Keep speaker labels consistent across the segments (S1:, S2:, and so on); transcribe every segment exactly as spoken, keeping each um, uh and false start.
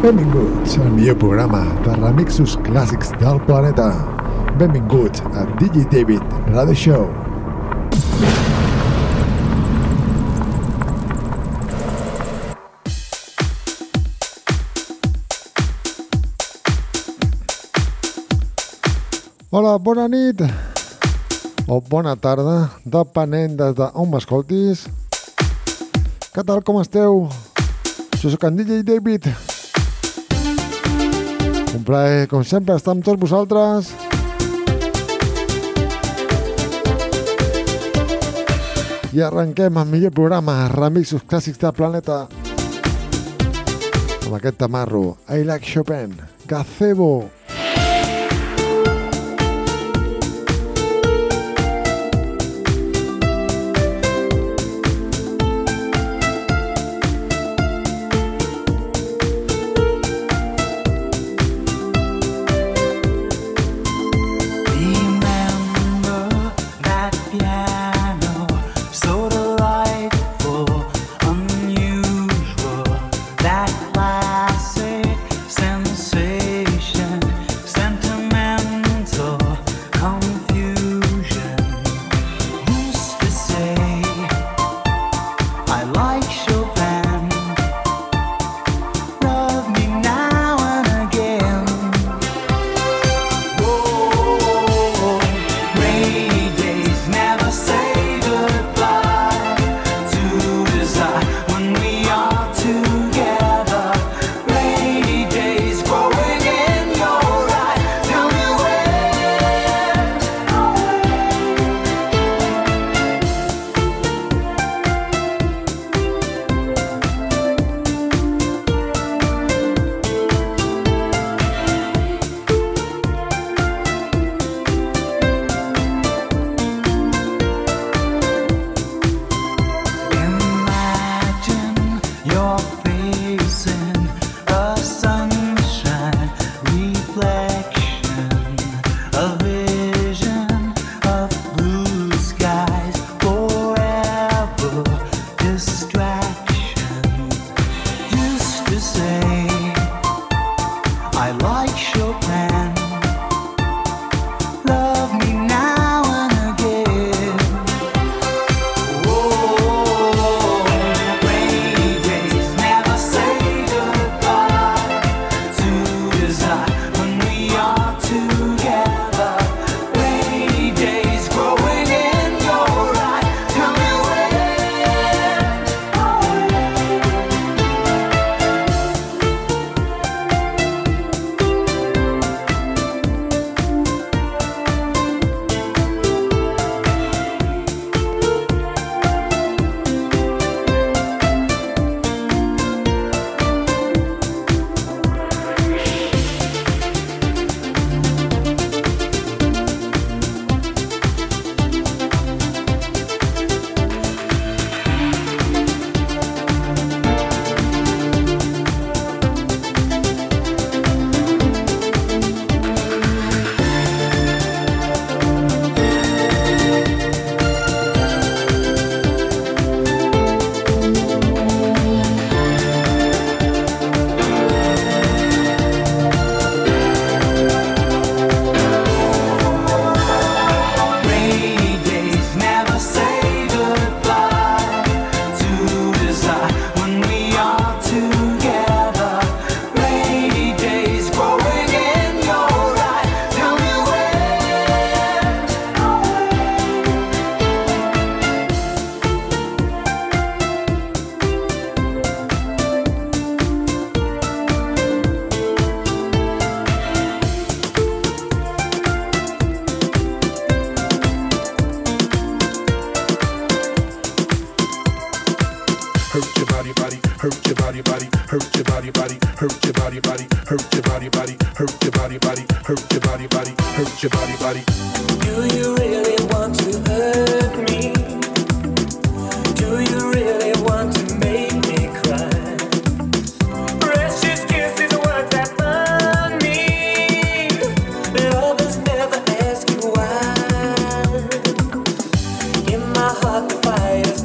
S1: Benvinguts al millor programa de remixos clàssics del planeta. Benvinguts a D J David Radio Show. Hola, bona nit o bona tarda, depenent des d'on m'escoltis. Què tal, com esteu? Jo soc en D J David. Un plaer, com sempre, estar amb tots vosaltres. I arrenquem el millor programa, remixos clàssics del planeta. Amb aquest tamarro, I Like Chopin, Gazebo.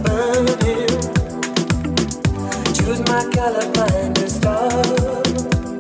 S2: Choose my colorblind to stop.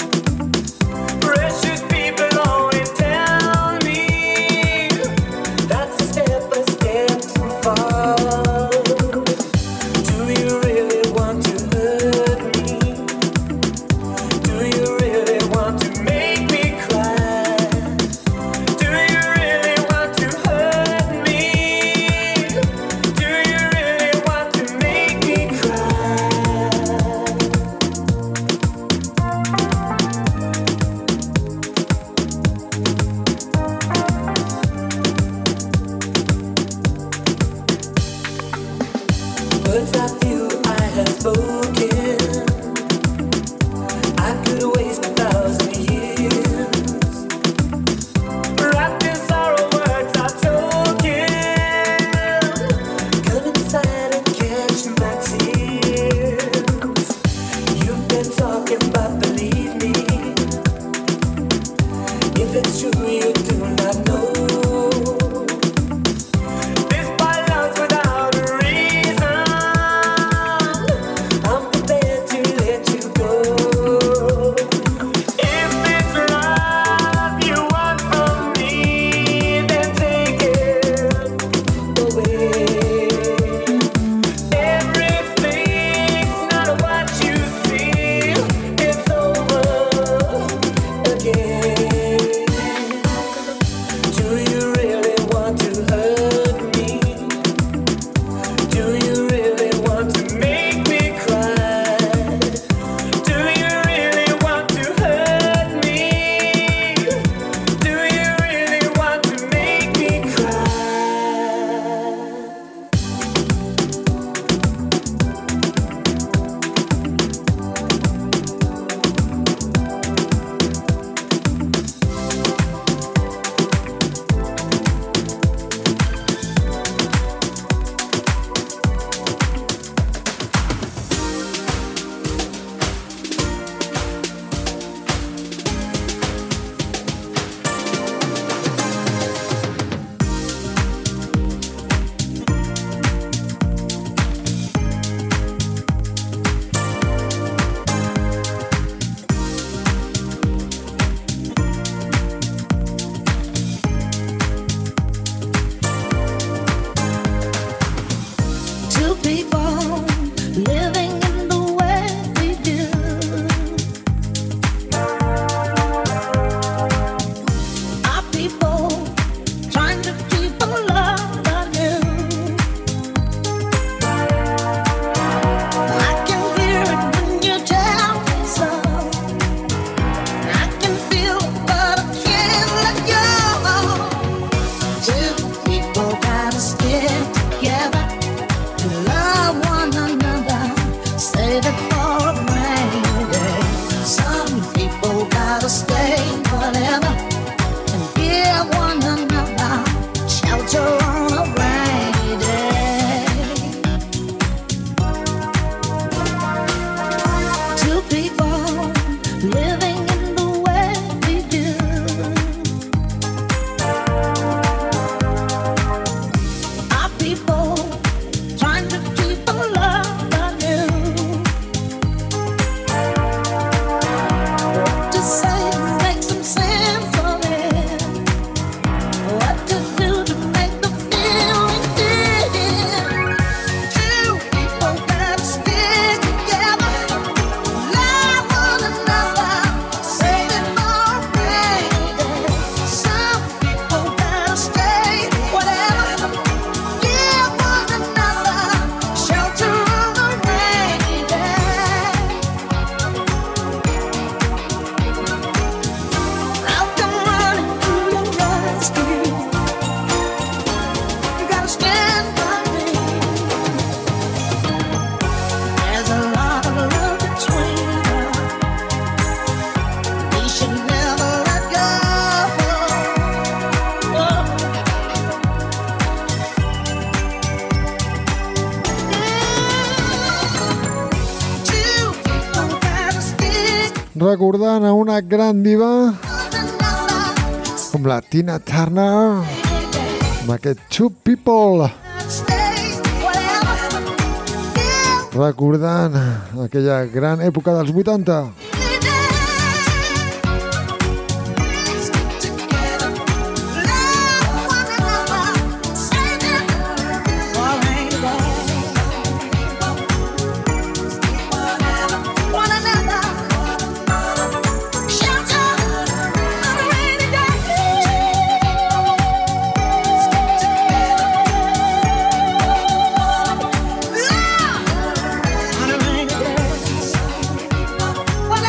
S1: recordant a una gran diva com la Tina Turner amb aquest Two People, recordant aquella gran època dels vuitanta.
S2: What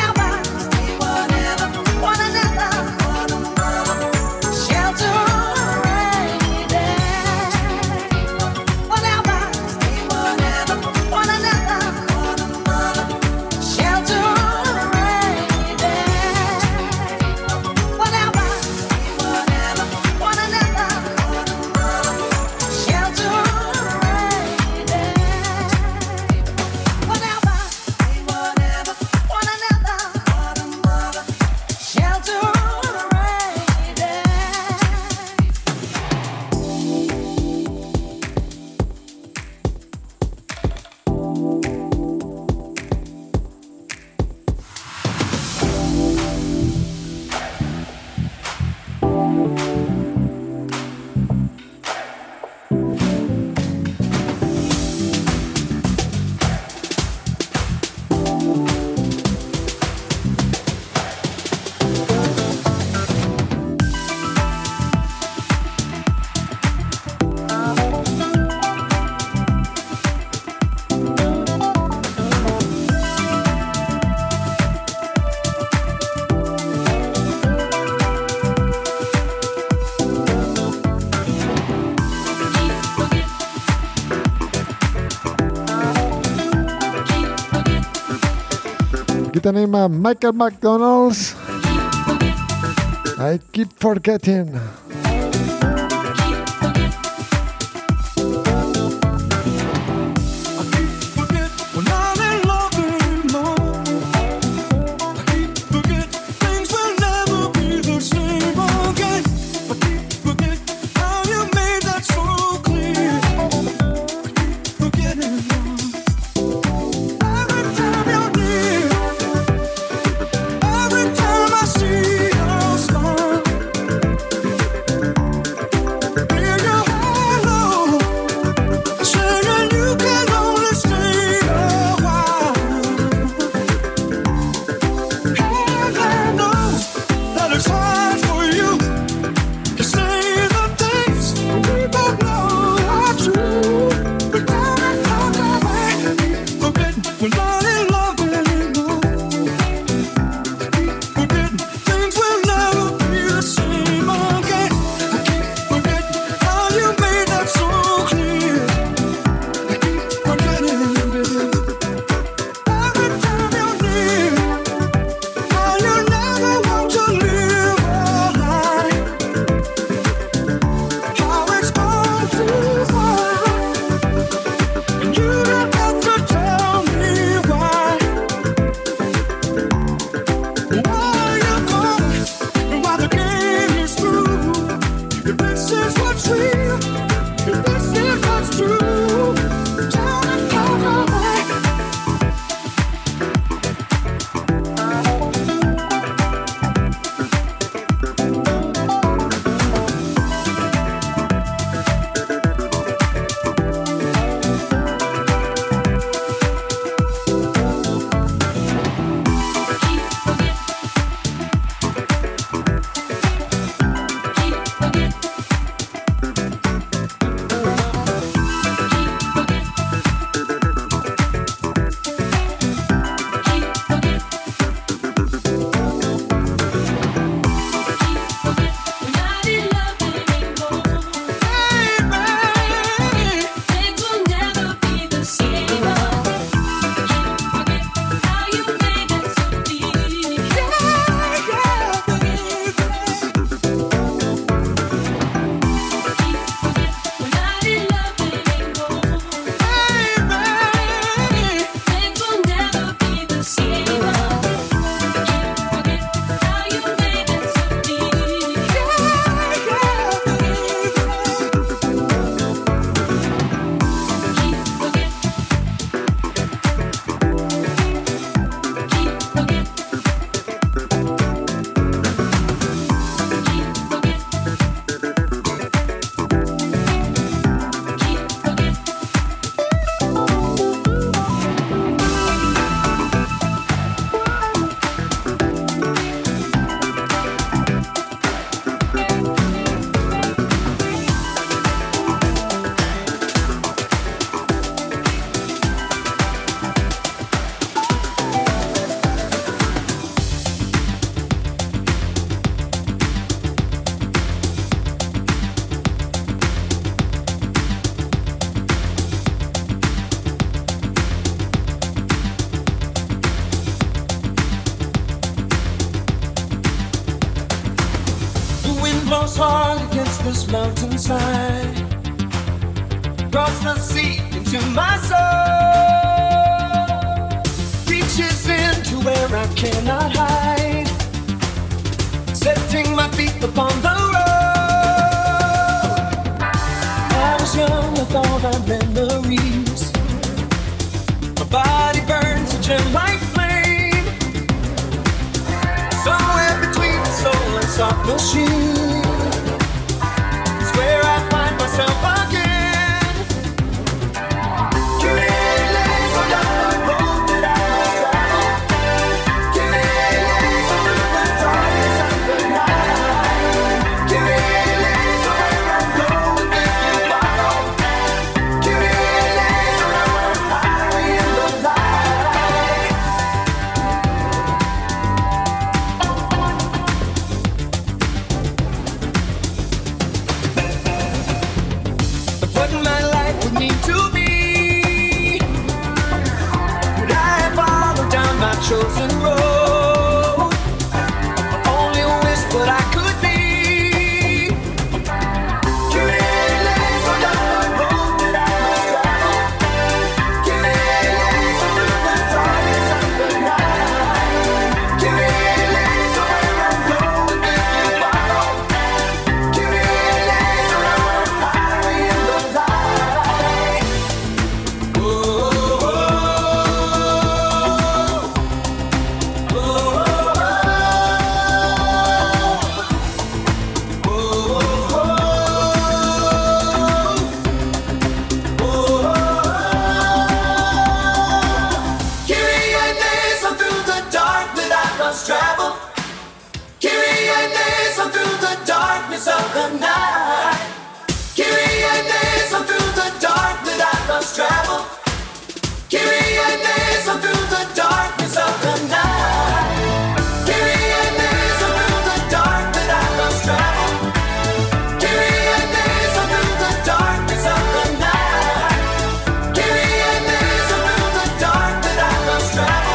S1: Aquí tenim a Michael McDonald's. I keep forgetting.
S2: blows hard against this mountainside, across the sea into my soul, reaches into where I cannot hide, setting my feet upon the road. I was young with all my memories, my body burns a gem-like flame, somewhere between the soul and soft machine is where I find myself again. chosen road. I only wish what I could be. Curious down the road that I must travel. Curious through the darkness of the night. Curious where I'm going if you follow. Curious around the fire in the light. Whoa. Travel, Kyrie through the darkness of the night. Kyrie through the dark that I must travel. Kyrie through the darkness of the night. Kyrie through the dark that I must travel. Kyrie through the darkness of the night. Kyrie through the dark that I must travel.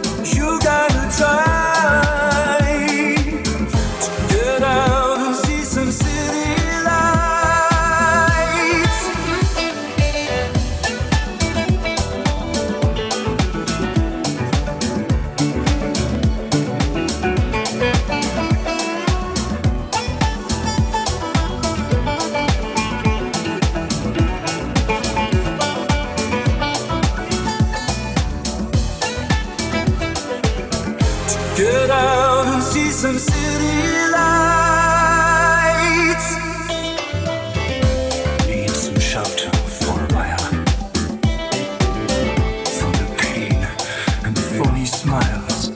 S3: Try to get out and see some
S2: some city lights. Need some shelter for a while from the pain and the phony smiles.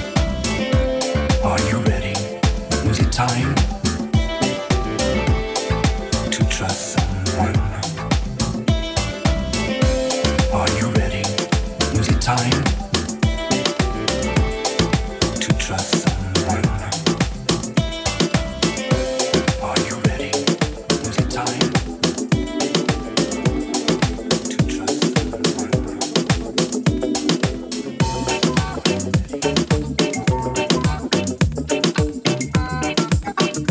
S2: Are you ready? Is it time to trust someone? Are you ready? Is it time to trust someone? Are you ready? Is it time to trust someone?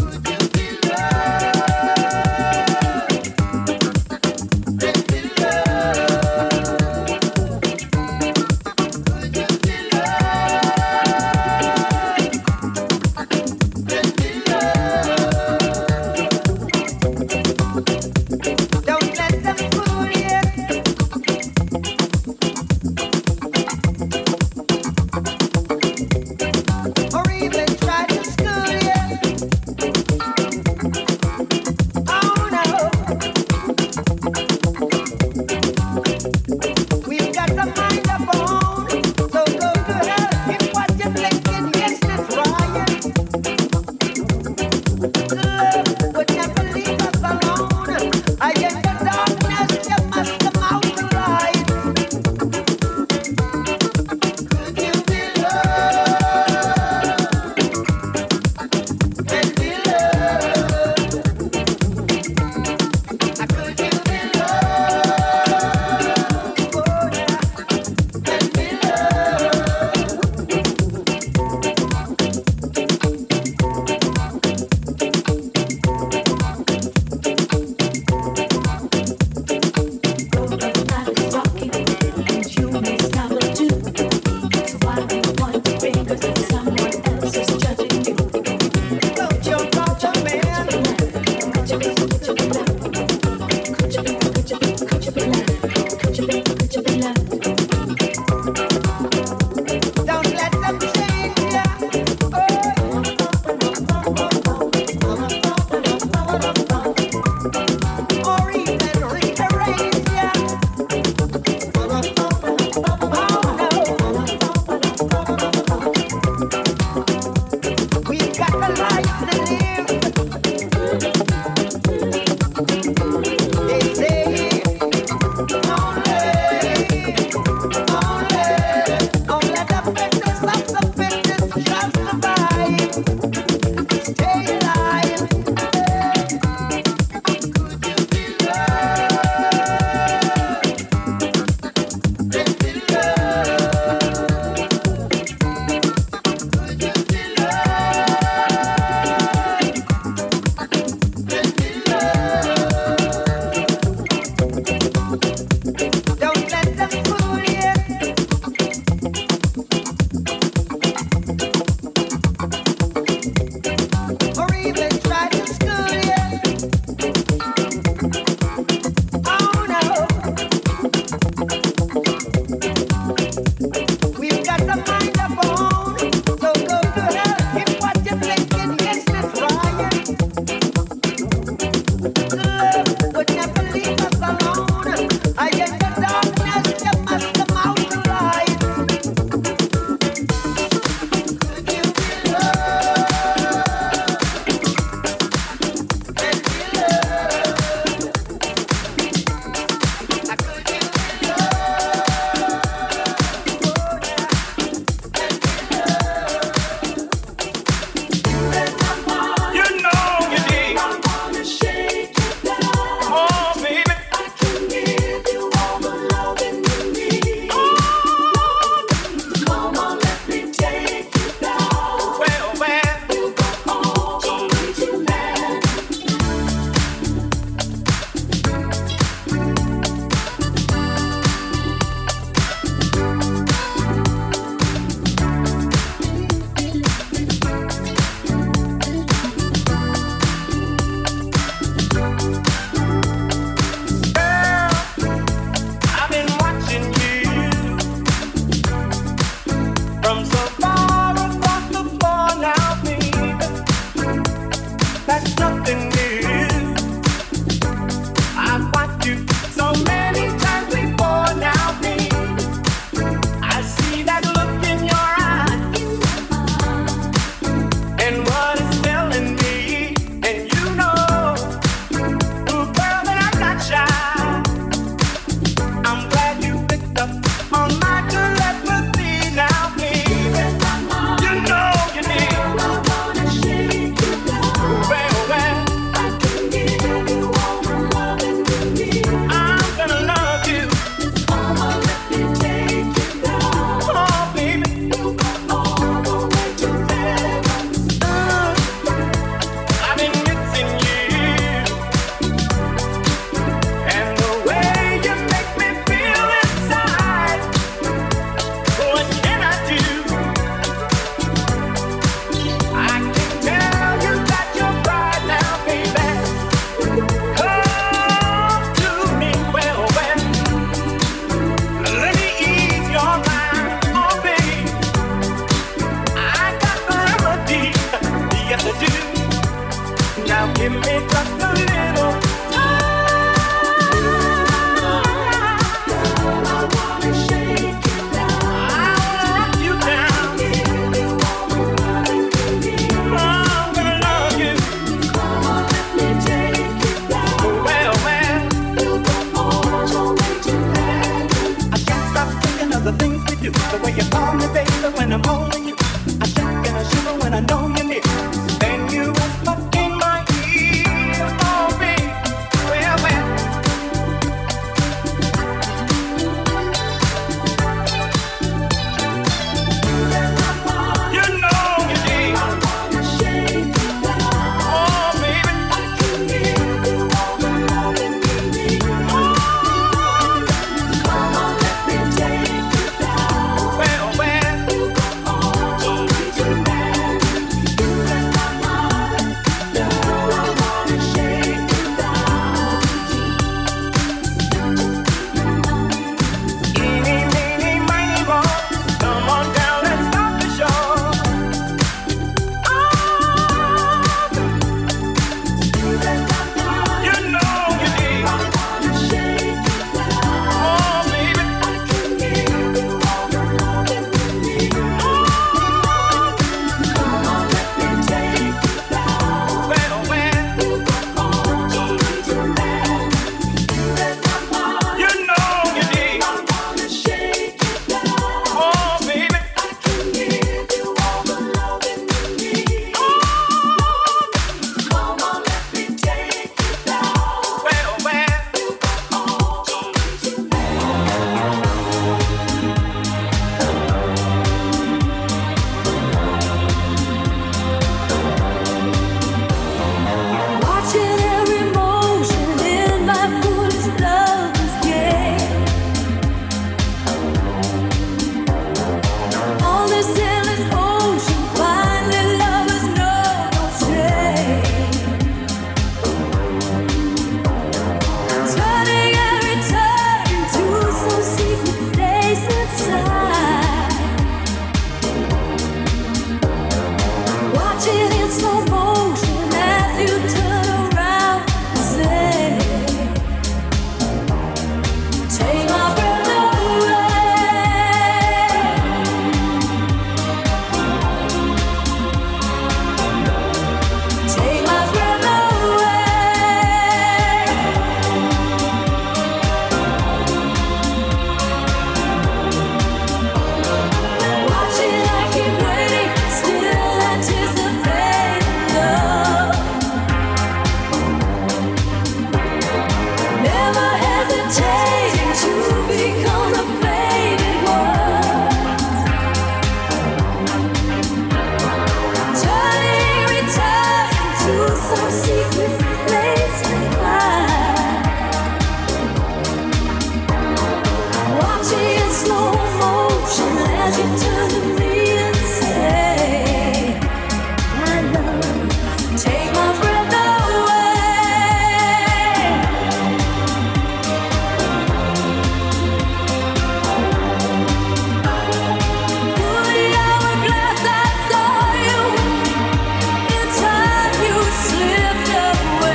S3: Away.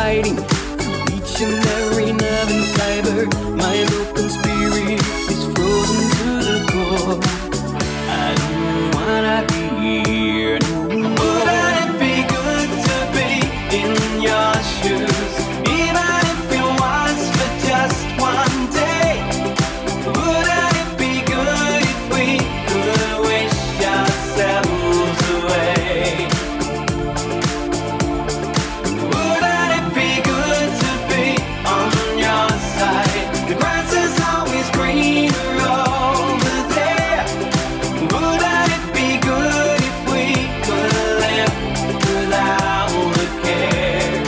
S3: fighting each and every nerve and fiber. My broken spirit is frozen to the core. I don't wanna be here no more. Wouldn't it be good to be in your shoes, even if it was for just one day? Wouldn't it be good if we could wish ourselves away? Wouldn't it be good to be on your side? The grass is always greener over there. Wouldn't it be good if we could live without a care?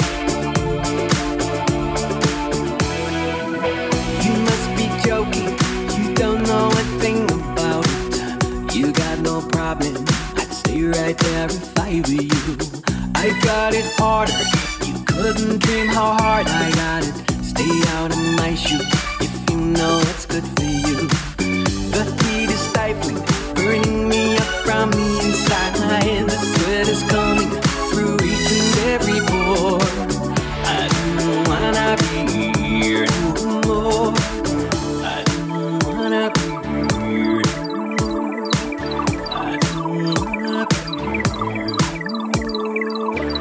S3: You must be joking, you don't know a thing about it. You got no problem, I'd stay right there if I were you. I got it harder, you couldn't dream how hard I got it. Stay out of my shoes if you know it's good for you. The heat is stifling, burning me up from the inside. The sweat is coming through each and every pore. I don't wanna be here no more. I don't wanna be here no more. I don't wanna be here no more.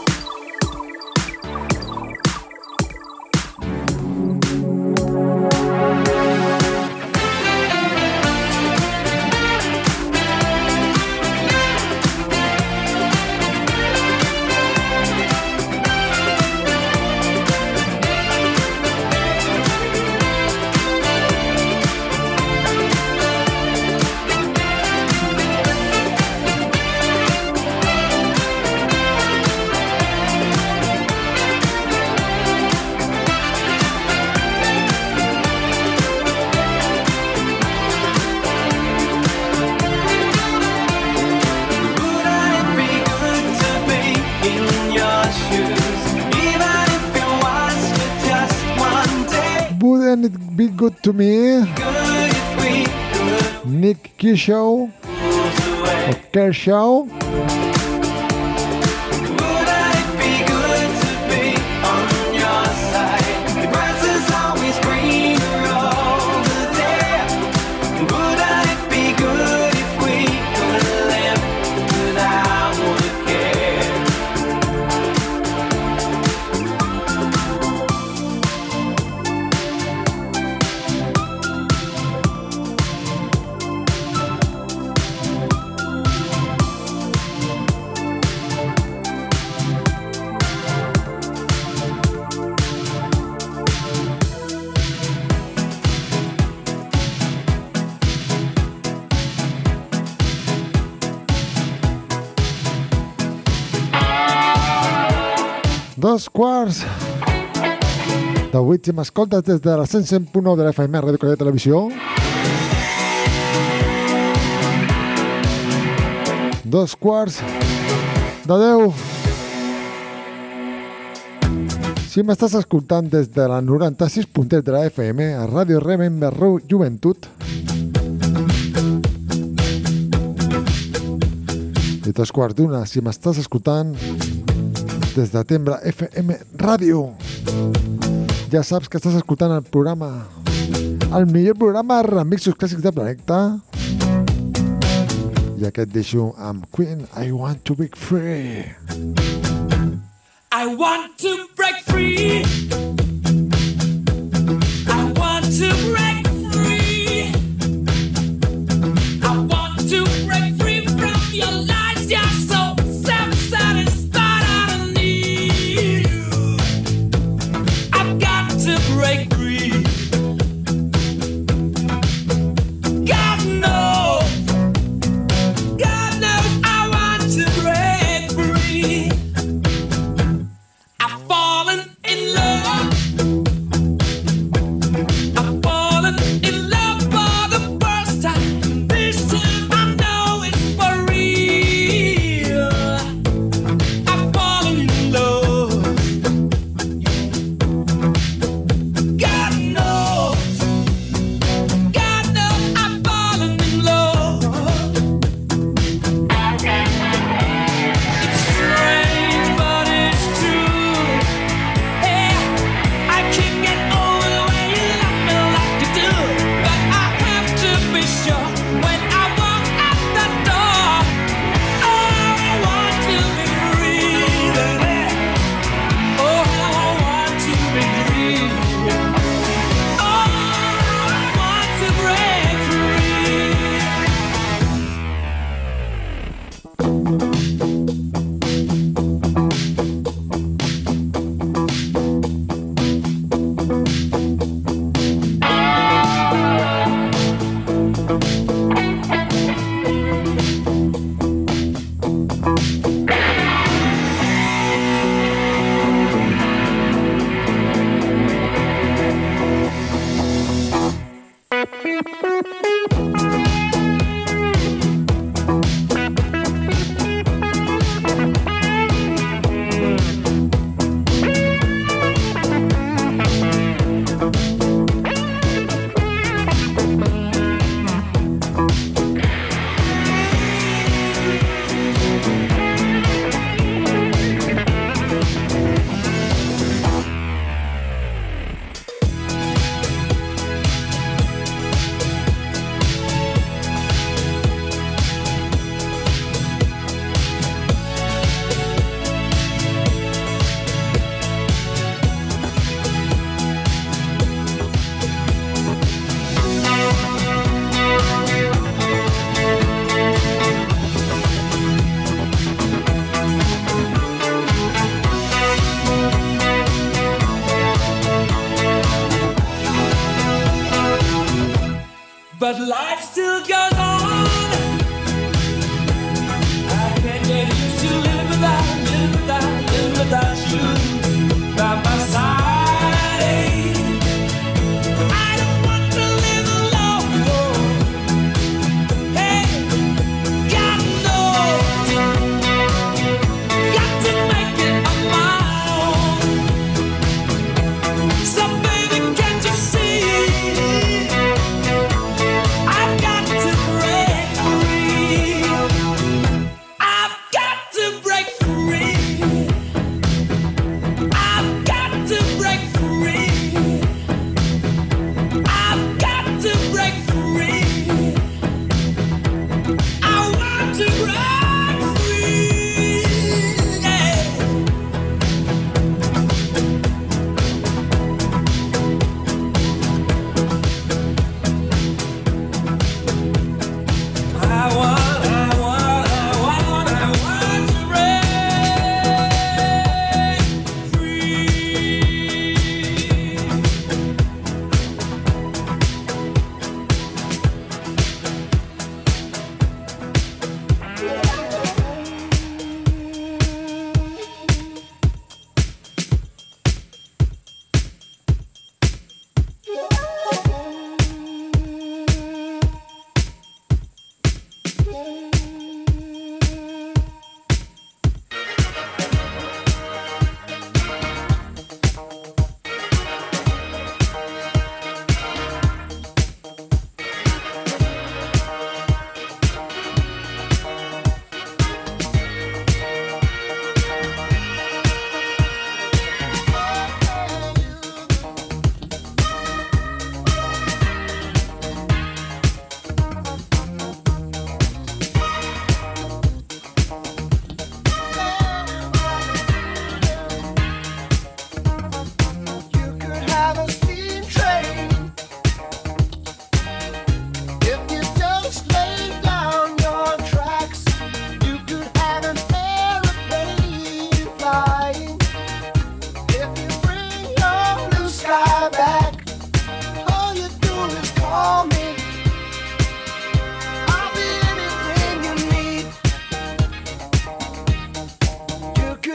S3: Wouldn't it be good to be in your shoes, even if it was for just one day?
S1: Wouldn't it be good to me?
S3: Good if we could
S1: Nick Kershaw
S3: lose away.
S1: or Kershaw.
S3: Wouldn't it be good to be on your side? The grass is always greener over there. Wouldn't it be good if we could live without a care?
S1: Dos quarts de vuit, si m'escoltes des de la cent cent punt nou de la F M, Ràdio Corea Televisió. Dos quarts de deu. Si m'estàs escoltant des de la noranta-sis punt tres de la F M, a Ràdio Remember Joventut. I dos quarts d'una, si m'estàs escoltant des de Tembla F M Ràdio. Ja saps que estàs escoltant el programa, el millor programa de remixos clàssics del planeta. I aquest deixo amb Queen, I Want to Break Free.
S4: I want to break free. I want to break free. I want to break free from your lies. You're so self-satisfied. I don't need you. I've got to break free. God knows. God knows I want to break free. I've fallen in love.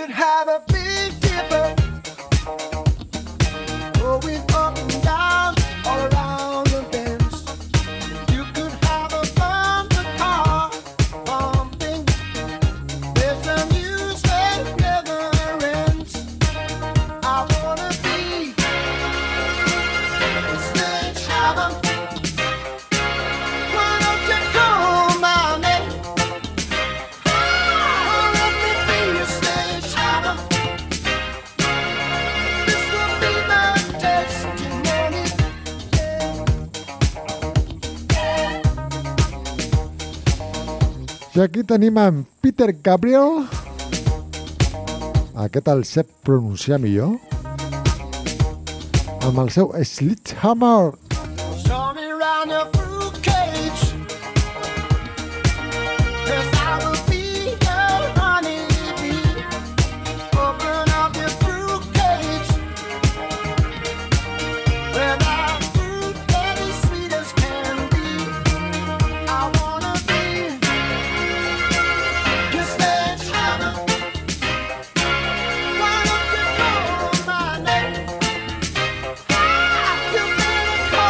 S2: could have a big dipper going up and down all around the bends. You could have a bumper car pumping. There's amusement never ends. I wanna be a sledgehammer. Why don't you call my name? Oh, let me be a sledgehammer. This will be my testimony.
S1: I aquí tenim en Peter Gabriel. Aquest el sap pronunciar millor. Amb el seu Sledgehammer.
S2: Show me round your fruit cage. 'Cause I will be your honeybee. Open up your fruit cage. Where the fruit that is sweet as can be. I wanna be your sledgehammer. Why don't you call my name? You better call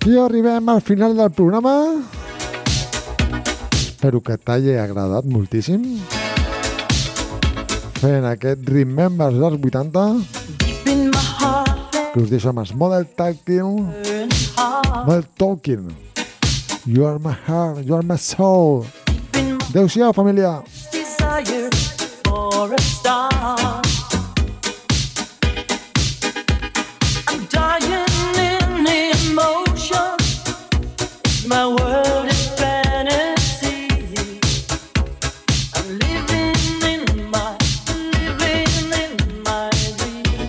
S1: I arribem al final del programa. Espero que t'hagi agradat moltíssim. Fent aquest Remembers dels vuitanta. Que us deixo amb els Model Talking. Model Talking. You are my heart, you are my soul. Adéu-siau, família.
S3: Desire for a star. I'm dying in emotion. My world is fantasy. I'm living in my, living in my dream.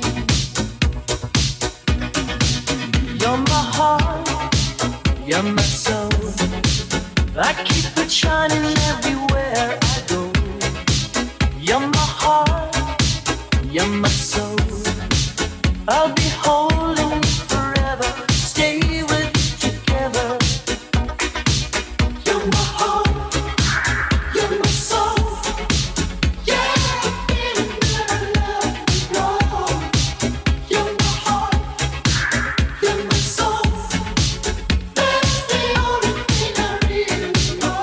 S3: You're my heart, you're my soul. I keep it shining everywhere I go. You're my heart, you're my soul. I'll be holding you forever, stay with you together. You're my heart, you're my soul. Yeah, the feeling that I love you more. You're my heart, you're my soul. That's the only thing I really know.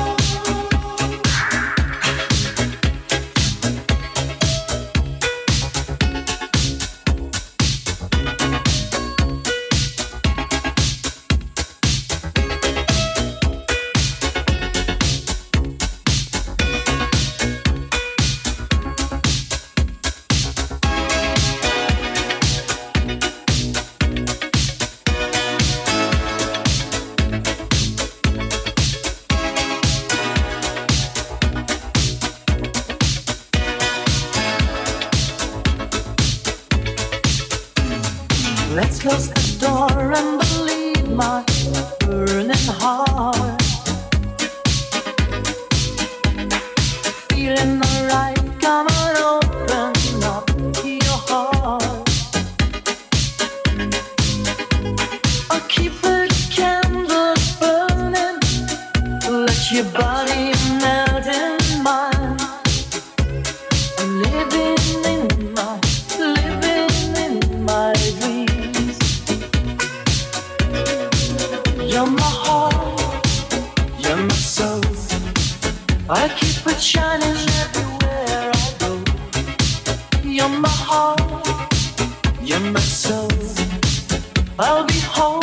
S3: Let's close the door and believe my burning heart. Feeling alright, come on, open up your heart. I'll keep the candles burning, let your body melt in mine. I'm living in my, living in my dreams. You're my heart, you're my soul. I keep it shining everywhere I go. You're my heart, you're my soul. I'll be home.